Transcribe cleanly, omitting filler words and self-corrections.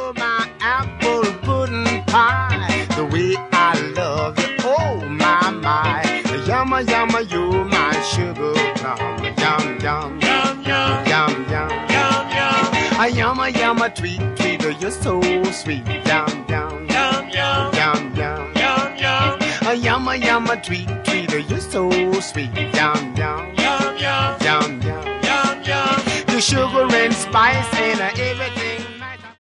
you're my apple pudding pie. The way I love you, oh my my. Yumma yumma, you're my sugar plum. Yum yum Yum, yum, yum yum. yum, yum, A yumma yumma, tweet tweet, you're so sweet. Yum yum yum, yum, yum yum. yum, yum, A yumma yumma, tweet tweet, you're so sweet. Yum yum yum, yum, yum yum. yum, yum. The sugar and spice and everything.